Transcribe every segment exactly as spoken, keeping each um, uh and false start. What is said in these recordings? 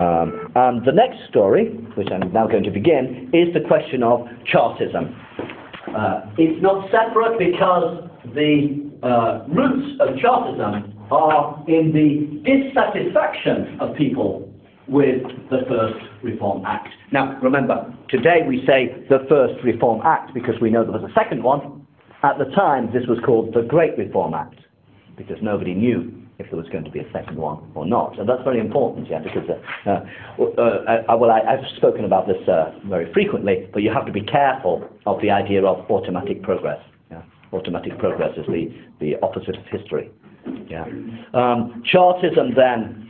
Um, and the next story, which I'm now going to begin, is the question of Chartism. Uh, it's not separate because the uh, roots of Chartism are in the dissatisfaction of people with the First Reform Act. Now, remember, today we say the First Reform Act because we know there was a second one. At the time, this was called the Great Reform Act because nobody knew if there was going to be a second one or not. And that's very important, yeah, because, uh, uh, uh, well, I, I've spoken about this uh, very frequently, but you have to be careful of the idea of automatic progress. Yeah? Automatic progress is the, the opposite of history. Yeah. Um, Chartism then,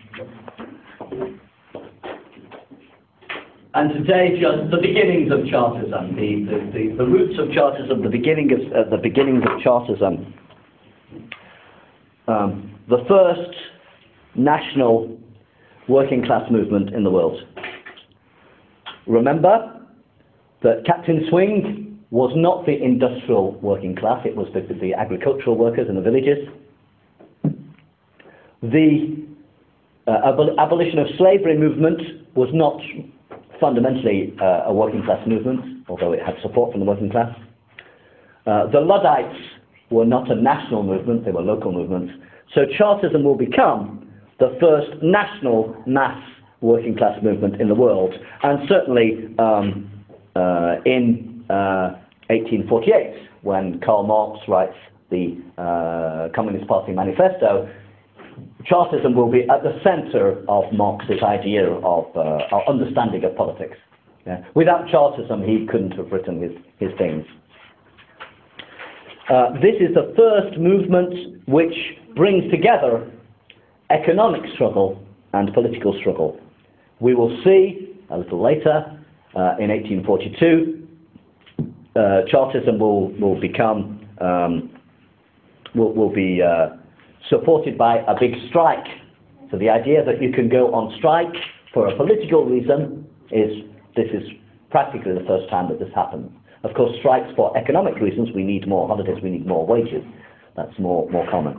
and today just the beginnings of Chartism, the, the, the, the roots of Chartism, the beginning of uh, the beginnings of Chartism. Um, the first national working class movement in the world. Remember that Captain Swing was not the industrial working class, it was the, the agricultural workers in the villages. The uh, abol- abolition of slavery movement was not fundamentally uh, a working class movement, although it had support from the working class. Uh, the Luddites were not a national movement, they were local movements. So Chartism will become the first national mass working class movement in the world, and certainly um, uh, in uh, eighteen forty-eight, when Karl Marx writes the uh, Communist Party Manifesto, Chartism will be at the centre of Marx's idea of uh, our understanding of politics. Yeah. Without Chartism, he couldn't have written his, his things. Uh, this is the first movement which brings together economic struggle and political struggle. We will see a little later, uh, in eighteen forty-two, uh, Chartism will, will become, um, will, will be uh, supported by a big strike. So the idea that you can go on strike for a political reason is, this is practically the first time that this happens. Of course, strikes for economic reasons, we need more holidays, we need more wages. That's more, more common.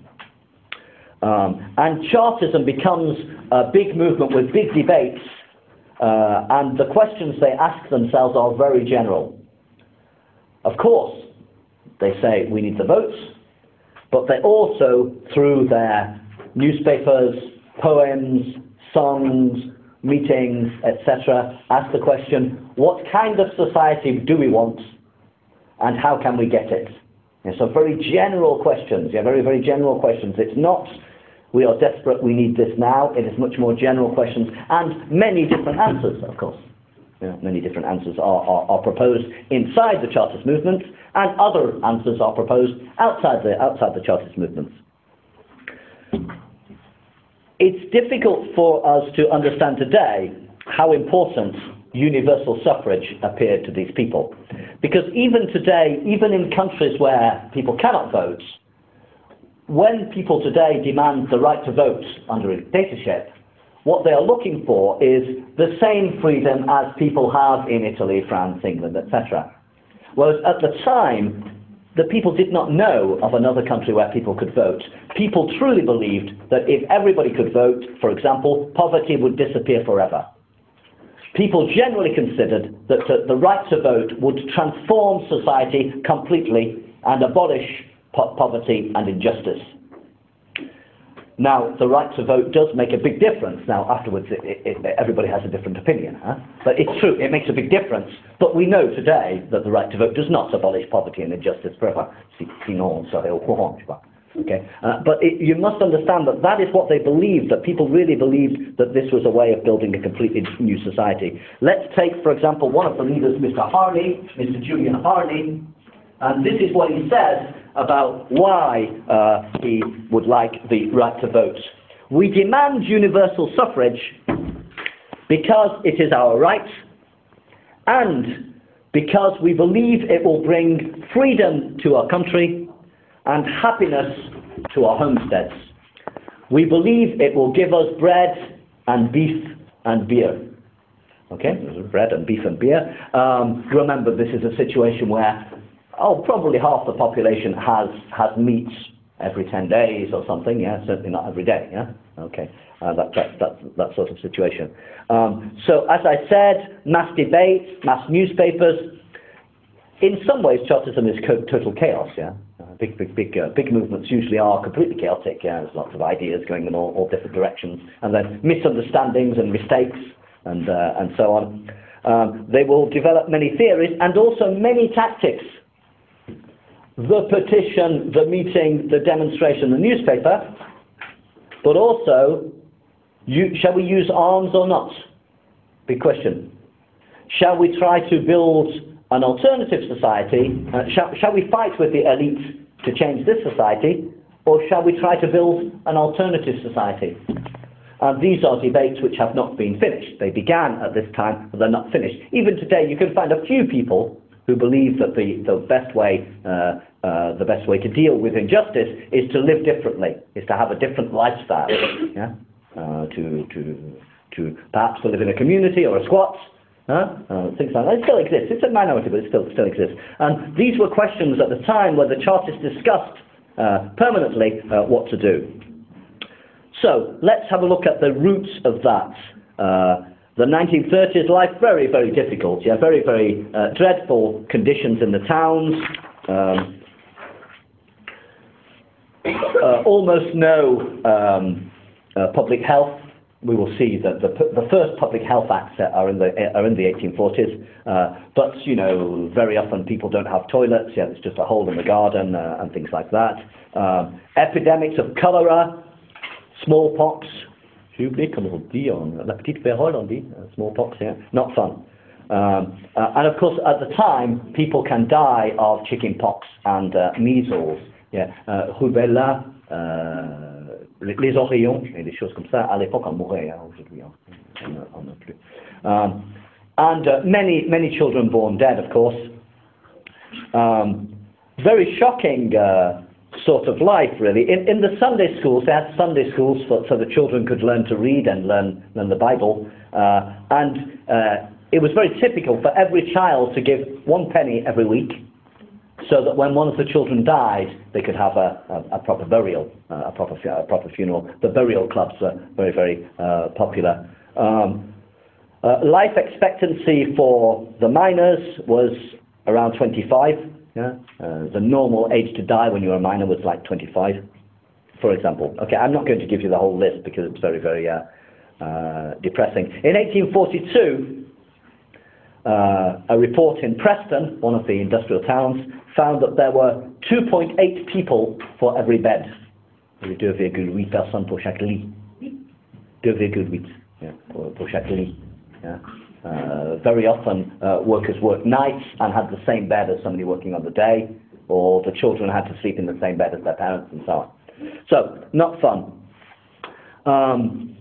Um, and Chartism becomes a big movement with big debates, uh, and the questions they ask themselves are very general. Of course, they say we need the votes, but they also, through their newspapers, poems, songs, meetings, et cetera, ask the question, what kind of society do we want, and how can we get it? And so very general questions, yeah, very, very general questions. It's not, we are desperate, we need this now. It is much more general questions, and many different answers, of course. Yeah, many different answers are, are, are proposed inside the Chartist movement, and other answers are proposed outside the, outside the Chartist movements. It's difficult for us to understand today how important universal suffrage appeared to these people. Because even today, even in countries where people cannot vote, when people today demand the right to vote under a dictatorship, what they are looking for is the same freedom as people have in Italy, France, England, et cetera. Whereas at the time, the people did not know of another country where people could vote. People truly believed that if everybody could vote, for example, poverty would disappear forever. People generally considered that the right to vote would transform society completely and abolish po- poverty and injustice. Now, the right to vote does make a big difference. Now, afterwards, it, it, it, everybody has a different opinion. Huh? But it's true, it makes a big difference. But we know today that the right to vote does not abolish poverty and injustice forever. Okay? Uh, but it, you must understand that that is what they believed, that people really believed that this was a way of building a completely new society. Let's take, for example, one of the leaders, Mister Harney, Mister Julian Harney, and this is what he says about why uh, he would like the right to vote. We demand universal suffrage because it is our right and because we believe it will bring freedom to our country and happiness to our homesteads. We believe it will give us bread and beef and beer. Okay, bread and beef and beer. Um, remember, this is a situation where oh, probably half the population has, has meat every ten days or something, yeah, certainly not every day, yeah, okay, uh, that, that, that, that sort of situation. Um, so, as I said, mass debates, mass newspapers. In some ways, Chartism is co- total chaos, yeah. Uh, big, big, big, uh, big movements usually are completely chaotic, yeah. There's lots of ideas going in all, all different directions, and then misunderstandings and mistakes, and, uh, and so on. Um, they will develop many theories and also many tactics. The petition, the meeting, the demonstration, the newspaper, but also, you, shall we use arms or not? Big question. Shall we try to build an alternative society? Uh, shall, shall we fight with the elite to change this society, or shall we try to build an alternative society? And these are debates which have not been finished. They began at this time, but they're not finished. Even today, you can find a few people who believe that the, the best way uh, uh, the best way to deal with injustice is to live differently, is to have a different lifestyle, yeah, uh, to to to perhaps to live in a community or a squat, huh? uh, things like that. It still exists. It's a minority, but it still still exists. And these were questions at the time where the Chartists discussed uh, permanently uh, what to do. So let's have a look at the roots of that. Uh, The nineteen thirties, life very, very difficult, yeah, very, very uh, dreadful conditions in the towns, um, uh, almost no um, uh, public health. We will see that the, the first public health acts are in the are in the eighteen forties, uh, but you know very often people don't have toilets. Yeah, it's just a hole in the garden uh, and things like that. Um, epidemics of cholera, smallpox. J'ai oublié comment on dit, on, la petite vérole on dit, uh, smallpox, yeah, not fun. Um, uh, and of course at the time people can die of chicken pox and uh, measles, yeah, uh, rubella, uh, les, les oreillons et des choses comme ça. À l'époque on mourait, hein, aujourd'hui on n'a plus. Um, and uh, many many children born dead, of course. Um, very shocking uh, sort of life, really. In, in the Sunday schools, they had Sunday schools for, so the children could learn to read and learn, learn the Bible. Uh, and uh, it was very typical for every child to give one penny every week, so that when one of the children died, they could have a, a, a proper burial, uh, a proper a proper funeral. The burial clubs were very, very uh, popular. Um, uh, life expectancy for the miners was around twenty-five. Yeah, uh, the normal age to die when you were a minor was like twenty-five, for example. Okay, I'm not going to give you the whole list because it's very, very uh, uh, depressing. In eighteen forty-two, uh, a report in Preston, one of the industrial towns, found that there were two point eight people for every bed. deux virgule huit personnes pour chaque lit. deux virgule huit, yeah, pour, pour chaque lit. Yeah. Uh, very often uh, workers worked nights and had the same bed as somebody working on the day, or the children had to sleep in the same bed as their parents and so on. So, not fun. Um,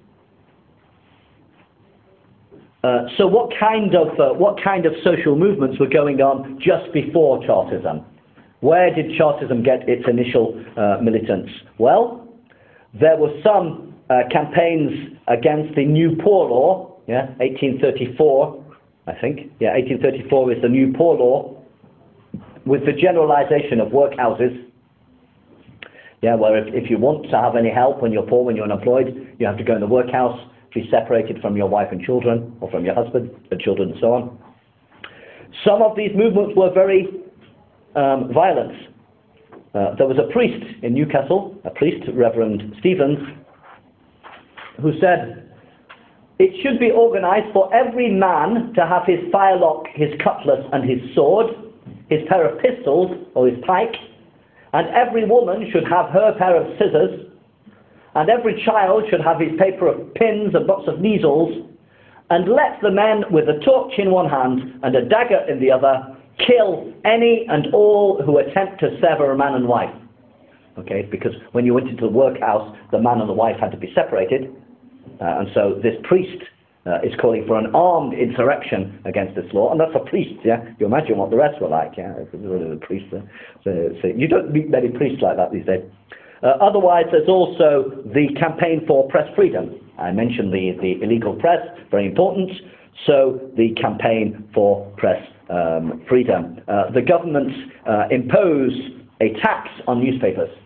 uh, so what kind of uh, what kind of social movements were going on just before Chartism? Where did Chartism get its initial uh, militants? Well, there were some uh, campaigns against the New Poor Law. Yeah, eighteen thirty-four, I think. Yeah, eighteen thirty-four is the New Poor Law, with the generalization of workhouses. Yeah, where if, if you want to have any help when you're poor, when you're unemployed, you have to go in the workhouse, be separated from your wife and children, or from your husband and children and so on. Some of these movements were very um, violent. Uh, there was a priest in Newcastle, a priest, Reverend Stevens, who said, it should be organized for every man to have his firelock, his cutlass and his sword, his pair of pistols or his pike, and every woman should have her pair of scissors, and every child should have his paper of pins and box of needles, and let the men with a torch in one hand and a dagger in the other kill any and all who attempt to sever a man and wife. Okay, because when you went into the workhouse, the man and the wife had to be separated. Uh, and so this priest uh, is calling for an armed insurrection against this law, and that's a priest, yeah? You imagine what the rest were like, yeah? It's really a priest. Uh, so, so you don't meet many priests like that these days. Uh, otherwise, there's also the campaign for press freedom. I mentioned the, the illegal press, very important. So the campaign for press um, freedom. Uh, the government uh, imposed a tax on newspapers.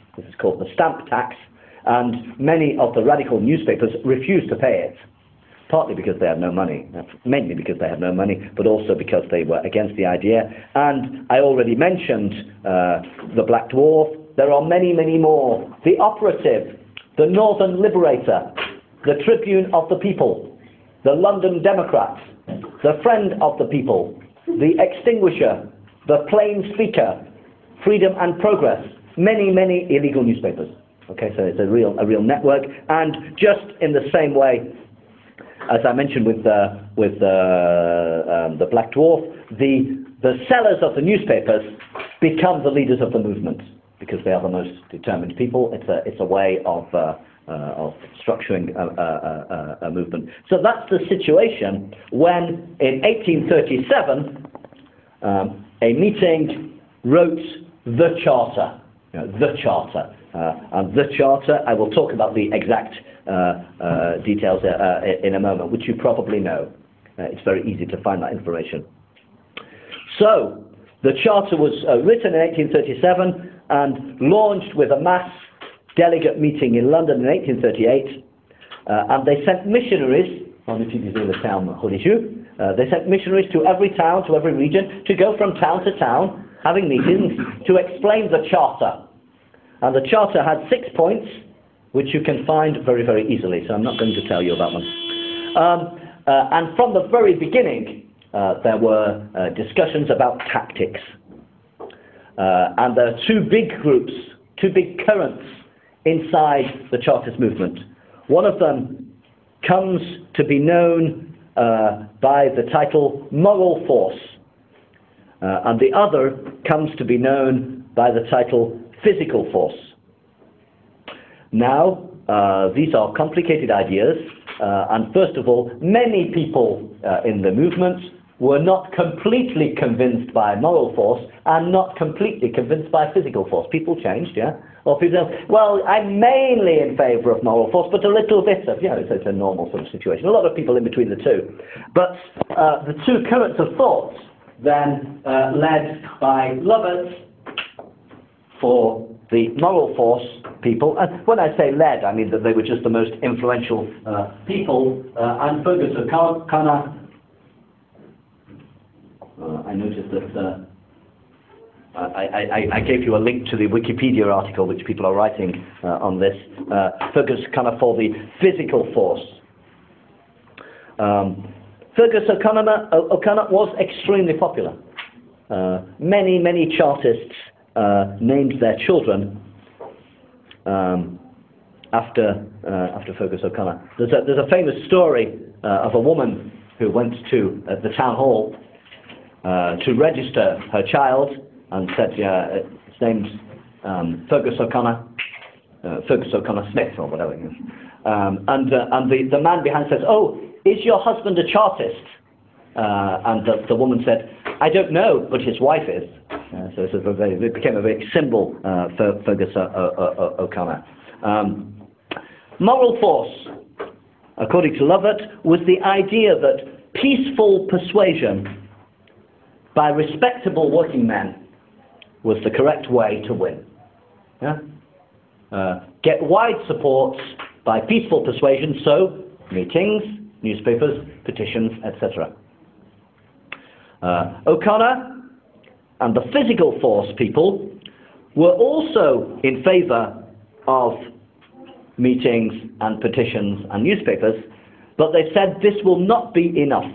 This is called the stamp tax, and many of the radical newspapers refused to pay it, partly because they had no money, mainly because they had no money, but also because they were against the idea. And I already mentioned uh, the Black Dwarf. There are many, many more. The Operative, the Northern Liberator, the Tribune of the People, the London Democrat, the Friend of the People, the Extinguisher, the Plain Speaker, Freedom and Progress, many, many illegal newspapers. Okay, so it's a real, a real network. And just in the same way, as I mentioned with uh, with uh, um, the Black Dwarf, the the sellers of the newspapers become the leaders of the movement because they are the most determined people. It's a it's a way of uh, uh, of structuring a, a, a, a movement. So that's the situation when, in eighteen thirty-seven, um, a meeting wrote the Charter. You know, the Charter. Uh, and the Charter, I will talk about the exact uh, uh, details uh, in a moment, which you probably know. Uh, it's very easy to find that information. So, the Charter was uh, written in eighteen thirty-seven and launched with a mass delegate meeting in London in eighteen thirty-eight. Uh, and they sent missionaries, on utilisait le terme religieux, uh, they sent missionaries to every town, to every region, to go from town to town, having meetings, to explain the Charter. And the Charter had six points, which you can find very, very easily, so I'm not going to tell you about them. Um, uh, and from the very beginning, uh, there were uh, discussions about tactics. Uh, and there are two big groups, two big currents inside the Chartist movement. One of them comes to be known uh, by the title moral force, uh, and the other comes to be known by the title physical force. Now, uh, these are complicated ideas, uh, and first of all, many people uh, in the movement were not completely convinced by moral force and not completely convinced by physical force. People changed, yeah? Or people say, well, I'm mainly in favour of moral force, but a little bit of, you know, it's, it's a normal sort of situation. A lot of people in between the two. But uh, the two currents of thought, then uh, led by Lovett, for the moral force people, and when I say led, I mean that they were just the most influential uh, people, uh, and Fergus O'Connor. Uh, I noticed that uh, I, I, I gave you a link to the Wikipedia article which people are writing uh, on this. Uh, Fergus O'Connor for the physical force. Um, Fergus O'Connor, O'Connor was extremely popular. Uh, many, many Chartists Uh, named their children um, after uh, after Fergus O'Connor. There's a, there's a famous story uh, of a woman who went to uh, the town hall uh, to register her child and said, yeah, his name's um, Fergus O'Connor, uh, Fergus O'Connor Smith or whatever it is. Um, and uh, and the, the man behind says, oh, is your husband a Chartist? Uh, and the, the woman said, I don't know, but his wife is. Uh, so it's a very, it became a very symbol uh, for Fergus O'Connor. Um, moral force, according to Lovett, was the idea that peaceful persuasion by respectable working men was the correct way to win. Yeah? Uh, get wide support by peaceful persuasion, so meetings, newspapers, petitions, et cetera. Uh, O'Connor and the physical force people were also in favour of meetings and petitions and newspapers, but they said this will not be enough.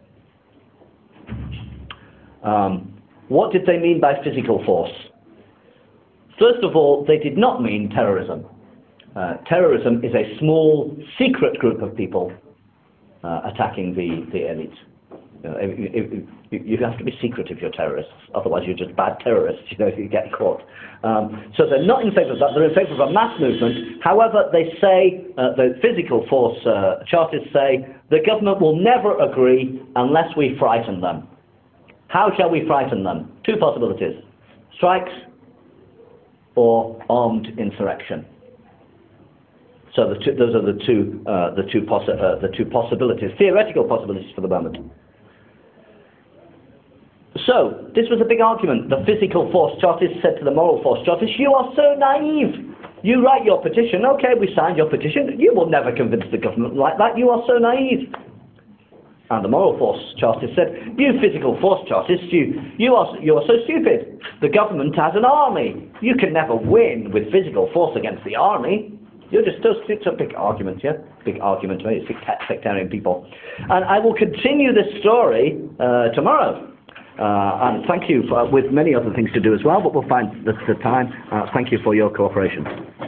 Um, what did they mean by physical force? First of all, they did not mean terrorism. Uh, terrorism is a small, secret group of people uh, attacking the, the elite. You know, if, if, you have to be secret if you're terrorists, otherwise you're just bad terrorists, you know, if you get caught. Um, so they're not in favour of that, they're in favour of a mass movement. However, they say, uh, the physical force uh, Chartists say, the government will never agree unless we frighten them. How shall we frighten them? Two possibilities: strikes or armed insurrection. So the two, those are the two, uh, the, two possi uh, the two possibilities, theoretical possibilities for the moment. So, this was a big argument. The physical force Chartists said to the moral force Chartists, you are so naive. You write your petition, okay, we signed your petition. You will never convince the government like that. You are so naive. And the moral force Chartists said, you physical force Chartists, you, you, are, you are so stupid. The government has an army. You can never win with physical force against the army. You're just, it's a big argument, yeah? Big argument, right? It's sectarian people. And I will continue this story uh, tomorrow. Uh, and thank you for, with many other things to do as well, but we'll find the, the time. Uh, thank you for your cooperation.